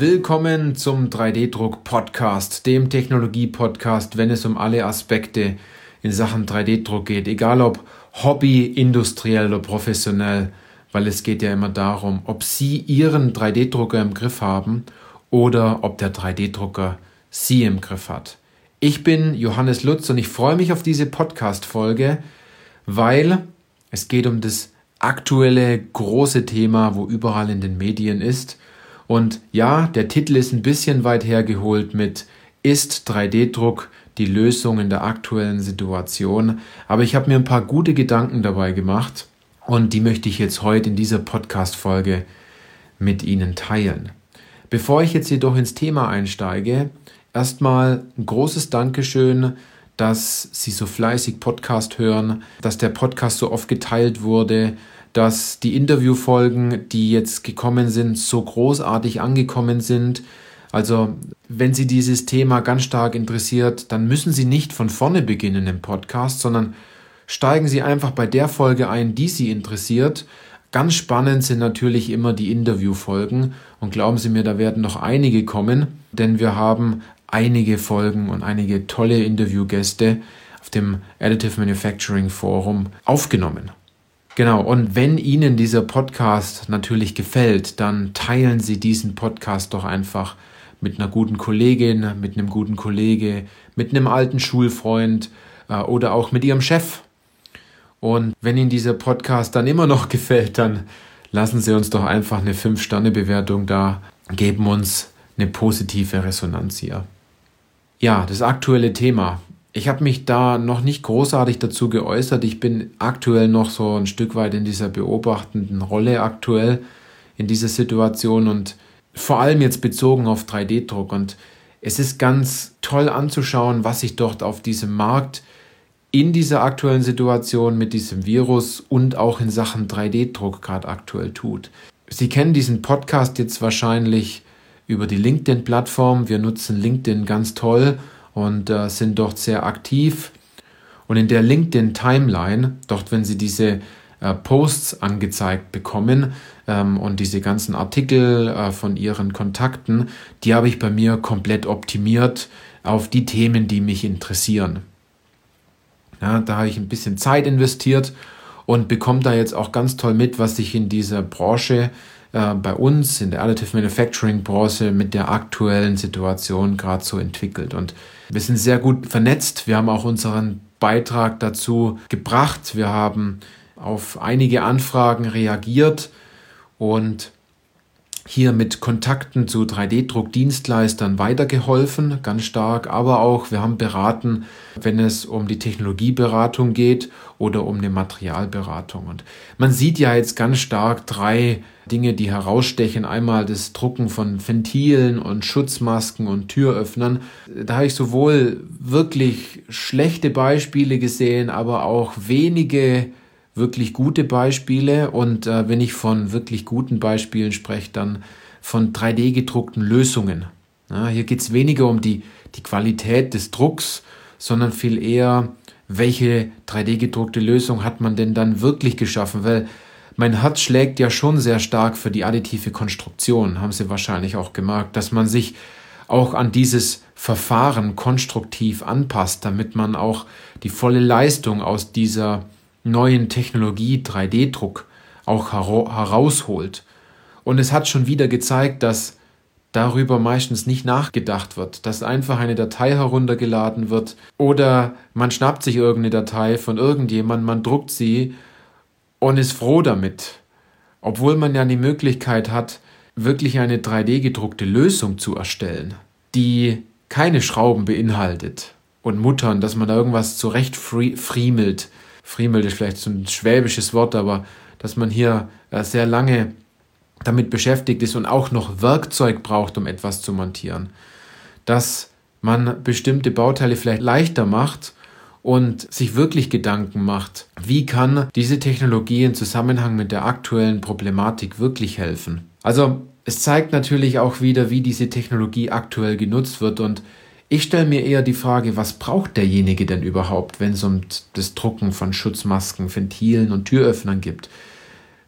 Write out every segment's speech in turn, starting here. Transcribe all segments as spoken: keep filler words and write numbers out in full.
Willkommen zum drei D Druck Podcast, dem Technologie-Podcast, wenn es um alle Aspekte in Sachen drei D Druck geht, egal ob Hobby, industriell oder professionell, weil es geht ja immer darum, ob Sie Ihren drei D Drucker im Griff haben oder ob der drei D Drucker Sie im Griff hat. Ich bin Johannes Lutz und ich freue mich auf diese Podcast-Folge, weil es geht um das aktuelle große Thema, wo überall in den Medien ist. Und ja, der Titel ist ein bisschen weit hergeholt mit Ist drei D Druck die Lösung in der aktuellen Situation? Aber ich habe mir ein paar gute Gedanken dabei gemacht und die möchte ich jetzt heute in dieser Podcast-Folge mit Ihnen teilen. Bevor ich jetzt jedoch ins Thema einsteige, erstmal ein großes Dankeschön, dass Sie so fleißig Podcast hören, dass der Podcast so oft geteilt wurde, dass die Interviewfolgen, die jetzt gekommen sind, so großartig angekommen sind. Also wenn Sie dieses Thema ganz stark interessiert, dann müssen Sie nicht von vorne beginnen im Podcast, sondern steigen Sie einfach bei der Folge ein, die Sie interessiert. Ganz spannend sind natürlich immer die Interviewfolgen und glauben Sie mir, da werden noch einige kommen, denn wir haben einige Folgen und einige tolle Interviewgäste auf dem Additive Manufacturing Forum aufgenommen. Genau, und wenn Ihnen dieser Podcast natürlich gefällt, dann teilen Sie diesen Podcast doch einfach mit einer guten Kollegin, mit einem guten Kollege, mit einem alten Schulfreund äh, oder auch mit Ihrem Chef. Und wenn Ihnen dieser Podcast dann immer noch gefällt, dann lassen Sie uns doch einfach eine fünf Sterne Bewertung da, geben uns eine positive Resonanz hier. Ja, das aktuelle Thema. Ich habe mich da noch nicht großartig dazu geäußert. Ich bin aktuell noch so ein Stück weit in dieser beobachtenden Rolle aktuell in dieser Situation und vor allem jetzt bezogen auf drei D Druck. Und es ist ganz toll anzuschauen, was sich dort auf diesem Markt in dieser aktuellen Situation mit diesem Virus und auch in Sachen drei D Druck gerade aktuell tut. Sie kennen diesen Podcast jetzt wahrscheinlich über die LinkedIn-Plattform. Wir nutzen LinkedIn ganz toll und äh, sind dort sehr aktiv. Und in der LinkedIn-Timeline, dort wenn Sie diese äh, Posts angezeigt bekommen ähm, und diese ganzen Artikel äh, von Ihren Kontakten, die habe ich bei mir komplett optimiert auf die Themen, die mich interessieren. Ja, da habe ich ein bisschen Zeit investiert und bekomme da jetzt auch ganz toll mit, was sich in dieser Branche äh, bei uns, in der Additive Manufacturing Branche mit der aktuellen Situation gerade so entwickelt. Und wir sind sehr gut vernetzt. Wir haben auch unseren Beitrag dazu gebracht. Wir haben auf einige Anfragen reagiert und hier mit Kontakten zu drei D Druck Dienstleistern weitergeholfen, ganz stark, aber auch wir haben beraten, wenn es um die Technologieberatung geht oder um eine Materialberatung. Und man sieht ja jetzt ganz stark drei Dinge, die herausstechen. Einmal das Drucken von Ventilen und Schutzmasken und Türöffnern. Da habe ich sowohl wirklich schlechte Beispiele gesehen, aber auch wenige wirklich gute Beispiele. Und äh, wenn ich von wirklich guten Beispielen spreche, dann von drei D gedruckten Lösungen. Ja, hier geht es weniger um die, die Qualität des Drucks, sondern viel eher, welche drei D gedruckte Lösung hat man denn dann wirklich geschaffen? Weil mein Herz schlägt ja schon sehr stark für die additive Konstruktion, haben Sie wahrscheinlich auch gemerkt, dass man sich auch an dieses Verfahren konstruktiv anpasst, damit man auch die volle Leistung aus dieser neuen Technologie drei D Druck auch herausholt. Und es hat schon wieder gezeigt, dass darüber meistens nicht nachgedacht wird, dass einfach eine Datei heruntergeladen wird oder man schnappt sich irgendeine Datei von irgendjemandem, man druckt sie und ist froh damit. Obwohl man ja die Möglichkeit hat, wirklich eine drei D gedruckte Lösung zu erstellen, die keine Schrauben beinhaltet und Muttern, dass man da irgendwas zurecht friemelt. Friemelt ist vielleicht so ein schwäbisches Wort, aber dass man hier äh, sehr lange damit beschäftigt ist und auch noch Werkzeug braucht, um etwas zu montieren. Dass man bestimmte Bauteile vielleicht leichter macht und sich wirklich Gedanken macht, wie kann diese Technologie im Zusammenhang mit der aktuellen Problematik wirklich helfen. Also es zeigt natürlich auch wieder, wie diese Technologie aktuell genutzt wird und ich stelle mir eher die Frage, was braucht derjenige denn überhaupt, wenn es um das Drucken von Schutzmasken, Ventilen und Türöffnern geht?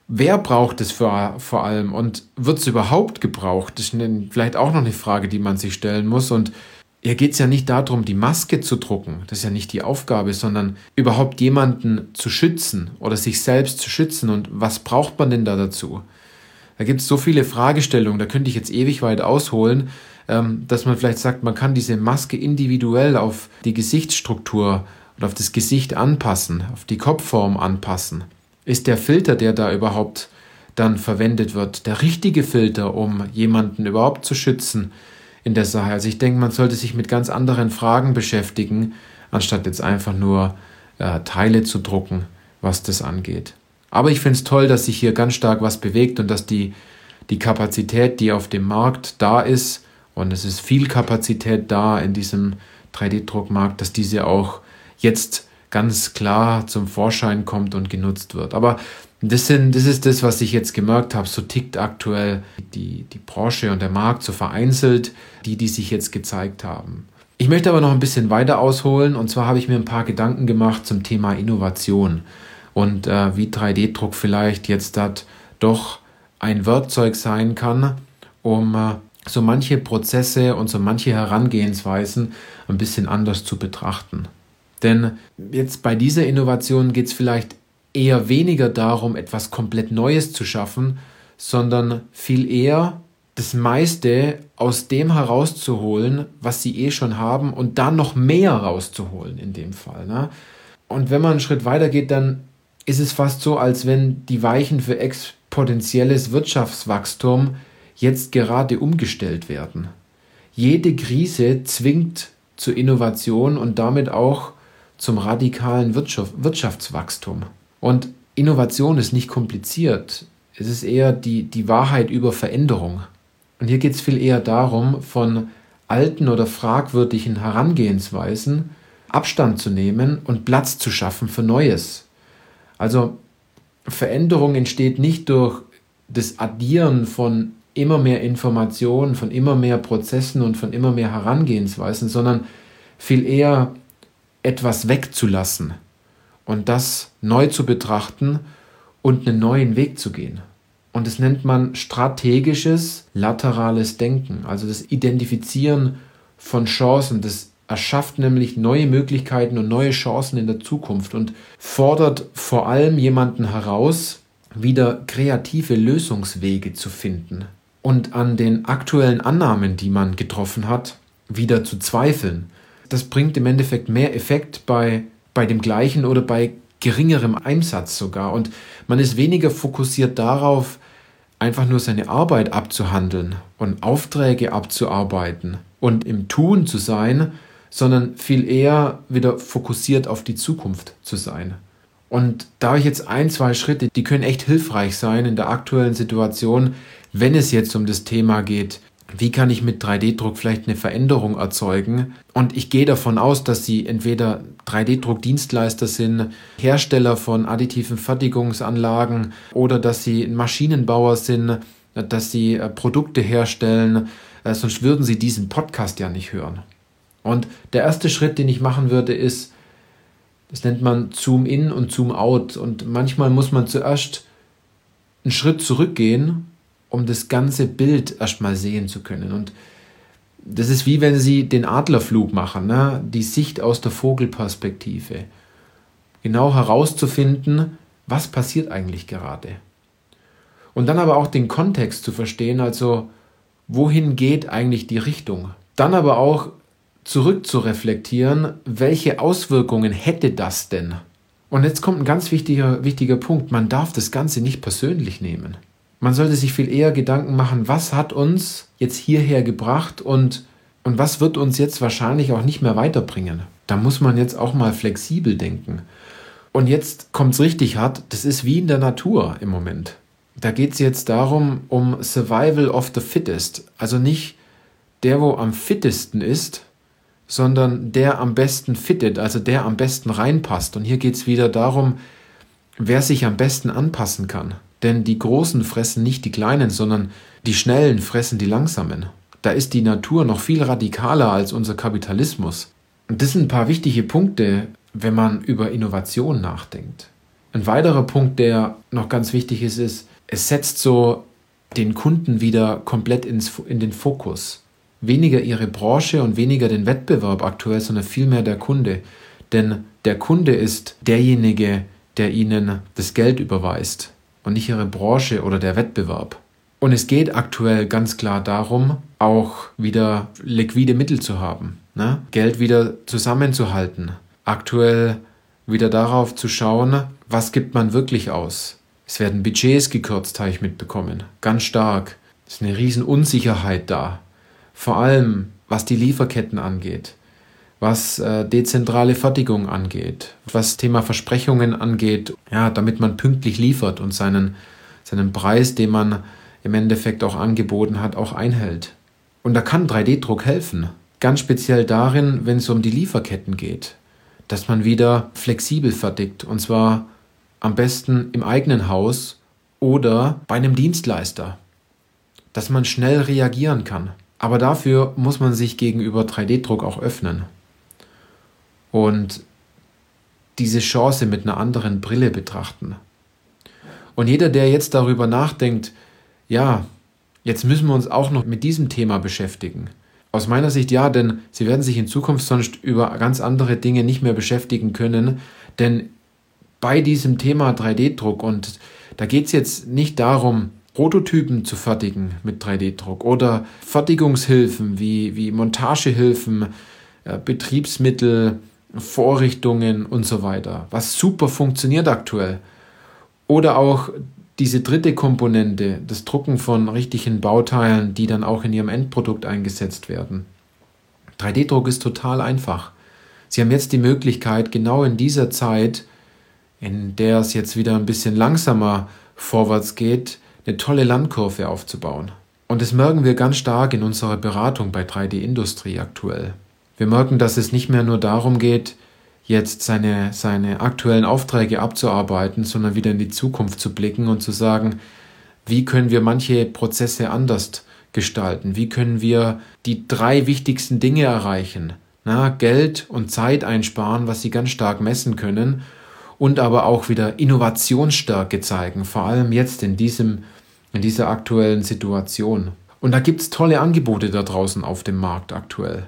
Wer braucht es vor, vor allem und wird es überhaupt gebraucht? Das ist eine, vielleicht auch noch eine Frage, die man sich stellen muss. Und hier geht es ja nicht darum, die Maske zu drucken, das ist ja nicht die Aufgabe, sondern überhaupt jemanden zu schützen oder sich selbst zu schützen. Und was braucht man denn da dazu? Da gibt es so viele Fragestellungen, da könnte ich jetzt ewig weit ausholen, ähm, dass man vielleicht sagt, man kann diese Maske individuell auf die Gesichtsstruktur und auf das Gesicht anpassen, auf die Kopfform anpassen. Ist der Filter, der da überhaupt dann verwendet wird, der richtige Filter, um jemanden überhaupt zu schützen in der Sache? Also ich denke, man sollte sich mit ganz anderen Fragen beschäftigen, anstatt jetzt einfach nur äh, Teile zu drucken, was das angeht. Aber ich finde es toll, dass sich hier ganz stark was bewegt und dass die, die Kapazität, die auf dem Markt da ist, und es ist viel Kapazität da in diesem drei D Druckmarkt, dass diese auch jetzt ganz klar zum Vorschein kommt und genutzt wird. Aber das, sind, das ist das, was ich jetzt gemerkt habe. So tickt aktuell die, die Branche und der Markt so vereinzelt, die, die sich jetzt gezeigt haben. Ich möchte aber noch ein bisschen weiter ausholen. Und zwar habe ich mir ein paar Gedanken gemacht zum Thema Innovation und äh, wie drei D Druck vielleicht jetzt dat doch ein Werkzeug sein kann, um äh, so manche Prozesse und so manche Herangehensweisen ein bisschen anders zu betrachten. Denn jetzt bei dieser Innovation geht es vielleicht eher weniger darum, etwas komplett Neues zu schaffen, sondern viel eher das meiste aus dem herauszuholen, was sie eh schon haben und dann noch mehr rauszuholen in dem Fall. Ne? Und wenn man einen Schritt weiter geht, dann ist es fast so, als wenn die Weichen für exponentielles Wirtschaftswachstum jetzt gerade umgestellt werden. Jede Krise zwingt zur Innovation und damit auch zum radikalen Wirtschaft, Wirtschaftswachstum. Und Innovation ist nicht kompliziert. Es ist eher die, die Wahrheit über Veränderung. Und hier geht es viel eher darum, von alten oder fragwürdigen Herangehensweisen Abstand zu nehmen und Platz zu schaffen für Neues. Also Veränderung entsteht nicht durch das Addieren von immer mehr Informationen, von immer mehr Prozessen und von immer mehr Herangehensweisen, sondern viel eher etwas wegzulassen und das neu zu betrachten und einen neuen Weg zu gehen. Und das nennt man strategisches, laterales Denken, also das Identifizieren von Chancen. Das erschafft nämlich neue Möglichkeiten und neue Chancen in der Zukunft und fordert vor allem jemanden heraus, wieder kreative Lösungswege zu finden und an den aktuellen Annahmen, die man getroffen hat, wieder zu zweifeln. Das bringt im Endeffekt mehr Effekt bei, bei dem gleichen oder bei geringerem Einsatz sogar. Und man ist weniger fokussiert darauf, einfach nur seine Arbeit abzuhandeln und Aufträge abzuarbeiten und im Tun zu sein, sondern viel eher wieder fokussiert auf die Zukunft zu sein. Und da habe ich jetzt ein, zwei Schritte, die können echt hilfreich sein in der aktuellen Situation, wenn es jetzt um das Thema geht, wie kann ich mit drei D Druck vielleicht eine Veränderung erzeugen? Und ich gehe davon aus, dass Sie entweder drei D Druck-Dienstleister sind, Hersteller von additiven Fertigungsanlagen oder dass Sie ein Maschinenbauer sind, dass Sie Produkte herstellen, sonst würden Sie diesen Podcast ja nicht hören. Und der erste Schritt, den ich machen würde, ist, das nennt man Zoom in und Zoom out. Und manchmal muss man zuerst einen Schritt zurückgehen, um das ganze Bild erstmal sehen zu können. Und das ist wie wenn Sie den Adlerflug machen, ne? Die Sicht aus der Vogelperspektive. Genau herauszufinden, was passiert eigentlich gerade. Und dann aber auch den Kontext zu verstehen, also wohin geht eigentlich die Richtung. Dann aber auch zurück zu reflektieren, welche Auswirkungen hätte das denn? Und jetzt kommt ein ganz wichtiger, wichtiger Punkt, man darf das Ganze nicht persönlich nehmen. Man sollte sich viel eher Gedanken machen, was hat uns jetzt hierher gebracht und, und was wird uns jetzt wahrscheinlich auch nicht mehr weiterbringen. Da muss man jetzt auch mal flexibel denken. Und jetzt kommt es richtig hart, das ist wie in der Natur im Moment. Da geht es jetzt darum, um Survival of the Fittest. Also nicht der, wo am fittesten ist, sondern der am besten fittet, also der am besten reinpasst. Und hier geht es wieder darum, wer sich am besten anpassen kann. Denn die Großen fressen nicht die Kleinen, sondern die Schnellen fressen die Langsamen. Da ist die Natur noch viel radikaler als unser Kapitalismus. Und das sind ein paar wichtige Punkte, wenn man über Innovation nachdenkt. Ein weiterer Punkt, der noch ganz wichtig ist, ist, es setzt so den Kunden wieder komplett ins, in den Fokus. Weniger ihre Branche und weniger den Wettbewerb aktuell, sondern vielmehr der Kunde. Denn der Kunde ist derjenige, der ihnen das Geld überweist und nicht ihre Branche oder der Wettbewerb. Und es geht aktuell ganz klar darum, auch wieder liquide Mittel zu haben, ne? Geld wieder zusammenzuhalten. Aktuell wieder darauf zu schauen, was gibt man wirklich aus. Es werden Budgets gekürzt, habe ich mitbekommen. Ganz stark. Es ist eine riesen Unsicherheit da. Vor allem, was die Lieferketten angeht, was äh, dezentrale Fertigung angeht, was Thema Versprechungen angeht, ja, damit man pünktlich liefert und seinen, seinen Preis, den man im Endeffekt auch angeboten hat, auch einhält. Und da kann drei D Druck helfen. Ganz speziell darin, wenn es um die Lieferketten geht, dass man wieder flexibel fertigt, und zwar am besten im eigenen Haus oder bei einem Dienstleister, dass man schnell reagieren kann. Aber dafür muss man sich gegenüber drei D Druck auch öffnen und diese Chance mit einer anderen Brille betrachten. Und jeder, der jetzt darüber nachdenkt, ja, jetzt müssen wir uns auch noch mit diesem Thema beschäftigen. Aus meiner Sicht ja, denn sie werden sich in Zukunft sonst über ganz andere Dinge nicht mehr beschäftigen können, denn bei diesem Thema drei D Druck, und da geht es jetzt nicht darum, Prototypen zu fertigen mit drei D Druck oder Fertigungshilfen wie, wie Montagehilfen, äh, Betriebsmittel, Vorrichtungen und so weiter, was super funktioniert aktuell. Oder auch diese dritte Komponente, das Drucken von richtigen Bauteilen, die dann auch in ihrem Endprodukt eingesetzt werden. drei D Druck ist total einfach. Sie haben jetzt die Möglichkeit, genau in dieser Zeit, in der es jetzt wieder ein bisschen langsamer vorwärts geht, eine tolle Lernkurve aufzubauen. Und das merken wir ganz stark in unserer Beratung bei drei D Industrie aktuell. Wir merken, dass es nicht mehr nur darum geht, jetzt seine, seine aktuellen Aufträge abzuarbeiten, sondern wieder in die Zukunft zu blicken und zu sagen, wie können wir manche Prozesse anders gestalten? Wie können wir die drei wichtigsten Dinge erreichen? Na, Geld und Zeit einsparen, was sie ganz stark messen können, und aber auch wieder Innovationsstärke zeigen, vor allem jetzt in, diesem, in dieser aktuellen Situation. Und da gibt es tolle Angebote da draußen auf dem Markt aktuell.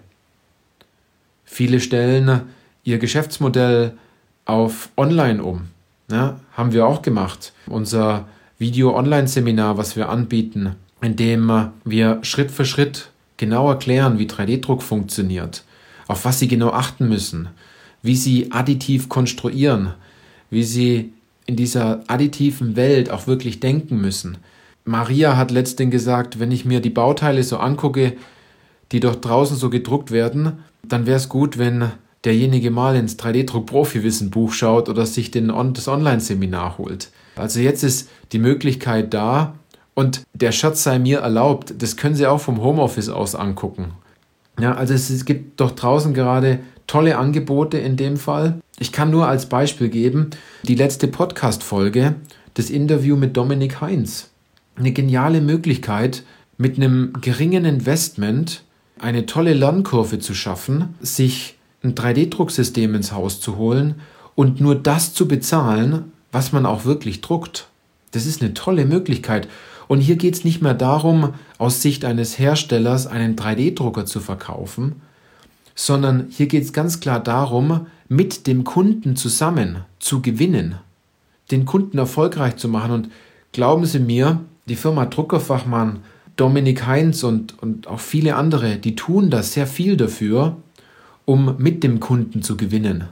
Viele stellen ihr Geschäftsmodell auf Online um. Ja, haben wir auch gemacht. Unser Video-Online-Seminar, was wir anbieten, in dem wir Schritt für Schritt genau erklären, wie drei D Druck funktioniert, auf was Sie genau achten müssen, wie Sie additiv konstruieren, wie Sie in dieser additiven Welt auch wirklich denken müssen. Maria hat letztens gesagt, wenn ich mir die Bauteile so angucke, die dort draußen so gedruckt werden, dann wäre es gut, wenn derjenige mal ins drei D Druck Profi-Wissen Buch schaut oder sich den On- das Online-Seminar holt. Also jetzt ist die Möglichkeit da, und der Scherz sei mir erlaubt, das können Sie auch vom Homeoffice aus angucken. Ja, also es, es gibt doch draußen gerade tolle Angebote in dem Fall. Ich kann nur als Beispiel geben, die letzte Podcast-Folge, das Interview mit Dominik Heinz. Eine geniale Möglichkeit, mit einem geringen Investment eine tolle Lernkurve zu schaffen, sich ein drei D Drucksystem ins Haus zu holen und nur das zu bezahlen, was man auch wirklich druckt. Das ist eine tolle Möglichkeit. Und hier geht es nicht mehr darum, aus Sicht eines Herstellers einen drei D Drucker zu verkaufen, sondern hier geht es ganz klar darum, mit dem Kunden zusammen zu gewinnen, den Kunden erfolgreich zu machen. Und glauben Sie mir, die Firma Druckerfachmann, Dominik Heinz und, und auch viele andere, die tun das sehr viel dafür, um mit dem Kunden zu gewinnen,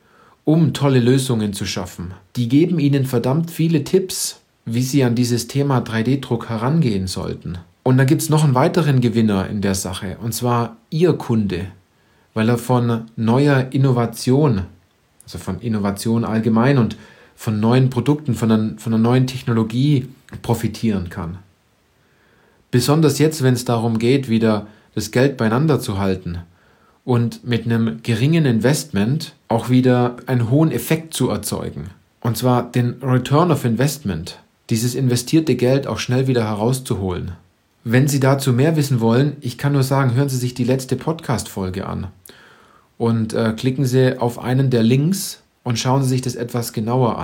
um tolle Lösungen zu schaffen. Die geben Ihnen verdammt viele Tipps, wie Sie an dieses Thema drei D Druck herangehen sollten. Und da gibt es noch einen weiteren Gewinner in der Sache, und zwar Ihr Kunde, weil er von neuer Innovation, also von Innovation allgemein und von neuen Produkten, von einer, von einer neuen Technologie profitieren kann. Besonders jetzt, wenn es darum geht, wieder das Geld beieinander zu halten und mit einem geringen Investment auch wieder einen hohen Effekt zu erzeugen. Und zwar den Return of Investment, dieses investierte Geld auch schnell wieder herauszuholen. Wenn Sie dazu mehr wissen wollen, ich kann nur sagen, hören Sie sich die letzte Podcast-Folge an und äh, klicken Sie auf einen der Links und schauen Sie sich das etwas genauer an.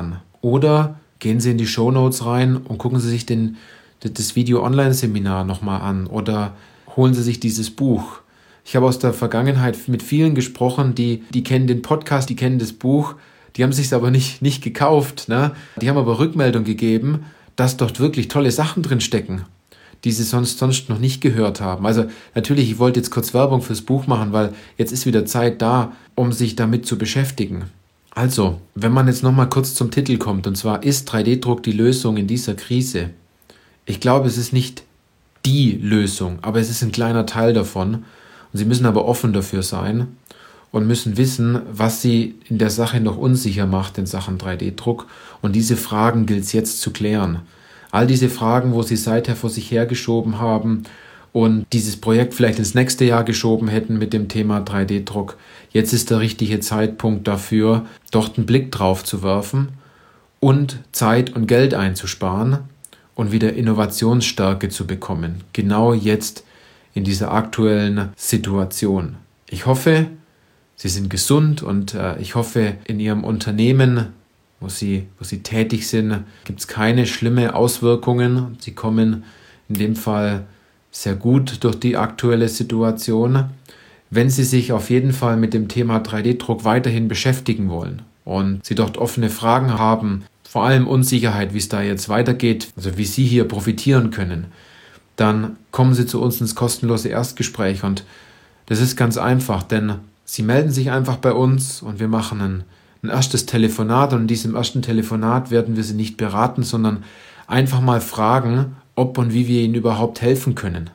Oder gehen Sie in die Shownotes rein und gucken Sie sich den, das Video-Online-Seminar nochmal an oder holen Sie sich dieses Buch. Ich habe aus der Vergangenheit mit vielen gesprochen, die, die kennen den Podcast, die kennen das Buch, die haben es sich aber nicht, nicht gekauft. Ne? Die haben aber Rückmeldung gegeben, dass dort wirklich tolle Sachen drin stecken, die sie sonst, sonst noch nicht gehört haben. Also natürlich, ich wollte jetzt kurz Werbung fürs Buch machen, weil jetzt ist wieder Zeit da, um sich damit zu beschäftigen. Also, wenn man jetzt nochmal kurz zum Titel kommt, und zwar, ist drei D Druck die Lösung in dieser Krise? Ich glaube, es ist nicht die Lösung, aber es ist ein kleiner Teil davon. Und Sie müssen aber offen dafür sein und müssen wissen, was Sie in der Sache noch unsicher macht in Sachen drei D Druck. Und diese Fragen gilt es jetzt zu klären. All diese Fragen, wo Sie seither vor sich hergeschoben haben und dieses Projekt vielleicht ins nächste Jahr geschoben hätten mit dem Thema drei D Druck. Jetzt ist der richtige Zeitpunkt dafür, dort einen Blick drauf zu werfen und Zeit und Geld einzusparen und wieder Innovationsstärke zu bekommen. Genau jetzt in dieser aktuellen Situation. Ich hoffe, Sie sind gesund und äh, ich hoffe, in Ihrem Unternehmen, wo Sie, wo Sie tätig sind, gibt es keine schlimmen Auswirkungen. Sie kommen in dem Fall sehr gut durch die aktuelle Situation. Wenn Sie sich auf jeden Fall mit dem Thema drei D Druck weiterhin beschäftigen wollen und Sie dort offene Fragen haben, vor allem Unsicherheit, wie es da jetzt weitergeht, also wie Sie hier profitieren können, dann kommen Sie zu uns ins kostenlose Erstgespräch und das ist ganz einfach, denn Sie melden sich einfach bei uns und wir machen ein, ein erstes Telefonat und in diesem ersten Telefonat werden wir Sie nicht beraten, sondern einfach mal fragen, ob und wie wir Ihnen überhaupt helfen können.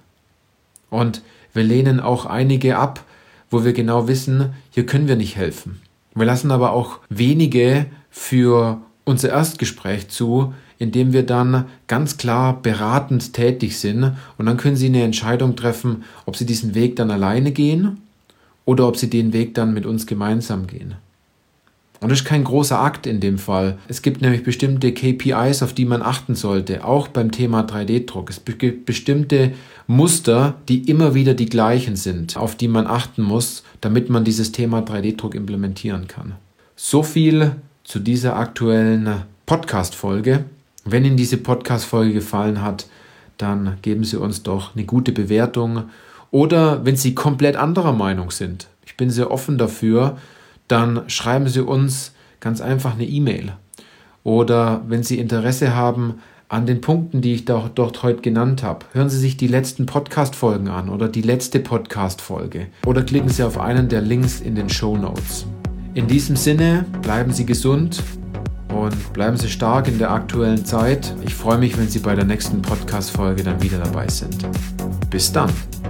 Und wir lehnen auch einige ab, wo wir genau wissen, hier können wir nicht helfen. Wir lassen aber auch wenige für unser Erstgespräch zu, indem wir dann ganz klar beratend tätig sind und dann können Sie eine Entscheidung treffen, ob Sie diesen Weg dann alleine gehen oder ob Sie den Weg dann mit uns gemeinsam gehen. Und das ist kein großer Akt in dem Fall. Es gibt nämlich bestimmte K P Is, auf die man achten sollte, auch beim Thema drei D Druck. Es gibt bestimmte Muster, die immer wieder die gleichen sind, auf die man achten muss, damit man dieses Thema drei D Druck implementieren kann. So viel zu dieser aktuellen Podcast-Folge. Wenn Ihnen diese Podcast-Folge gefallen hat, dann geben Sie uns doch eine gute Bewertung. Oder wenn Sie komplett anderer Meinung sind, ich bin sehr offen dafür, dann schreiben Sie uns ganz einfach eine E-Mail. Oder wenn Sie Interesse haben an den Punkten, die ich dort, dort heute genannt habe, hören Sie sich die letzten Podcast-Folgen an oder die letzte Podcast-Folge. Oder klicken Sie auf einen der Links in den Shownotes. In diesem Sinne, bleiben Sie gesund und bleiben Sie stark in der aktuellen Zeit. Ich freue mich, wenn Sie bei der nächsten Podcast-Folge dann wieder dabei sind. Bis dann.